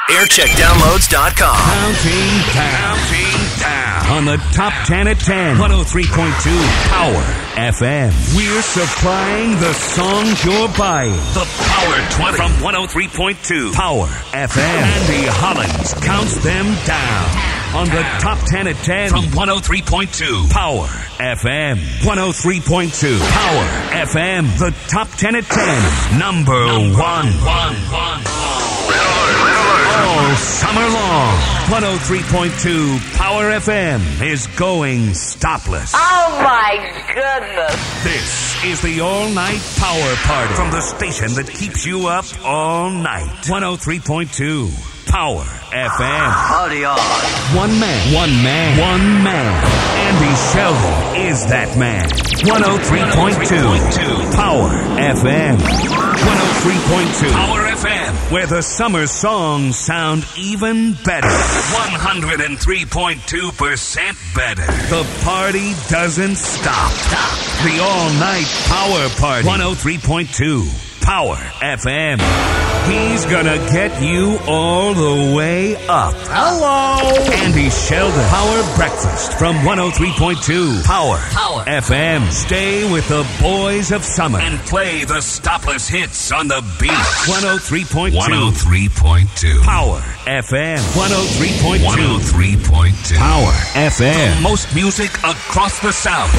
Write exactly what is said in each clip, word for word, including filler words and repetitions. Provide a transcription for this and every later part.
aircheck downloads dot com. Counting down. Counting down. On the top ten at ten. one oh three point two Power F M. We're supplying the songs you're buying. The Power twenty from one oh three point two Power F M. Andy Hollins counts them down. On the top ten at ten from one oh three point two Power F M. one oh three point two Power F M. The top ten at ten. Number, Number one. one, one, one. All summer long, one oh three point two Power F M is going stopless. Oh my goodness. This is the all-night power party from the station that keeps you up all night. one oh three point two Power F M. Party on. One man, one man, one man. Andy Sheldon is that man. one oh three point two Power F M. one oh three point two Power F M, where the summer songs sound even better. one hundred three point two percent better. The party doesn't stop. Stop. The all-night power party. one oh three point two Power F M. He's gonna get you all the way up. Hello! Andy Sheldon. Power Breakfast from one oh three point two Power, Power F M. Stay with the boys of summer and play the stopless hits on the beat. one oh three point two one oh three point two Power F M. one oh three point two one oh three point two Power F M. The most music across the South.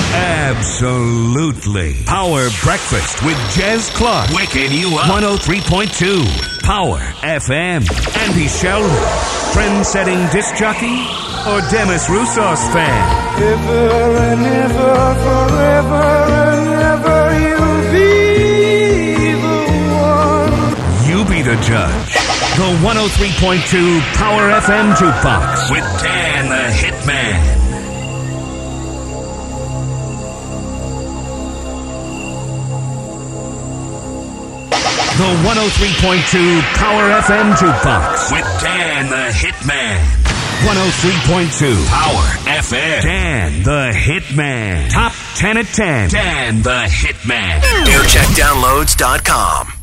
Absolutely. Power Breakfast with Jez Clark. Waking you up. one oh three point two Power F M. Andy Sheldon. Trend-setting disc jockey or Demis Roussos fan? Ever and ever, forever and ever, you'll be the one. You be the judge. The one oh three point two Power F M Jukebox with Dan the Hitman. The one oh three point two Power F M Jukebox with Dan the Hitman. one oh three point two Power F M. Dan the Hitman. Top ten at ten. Dan the Hitman. aircheck downloads dot com.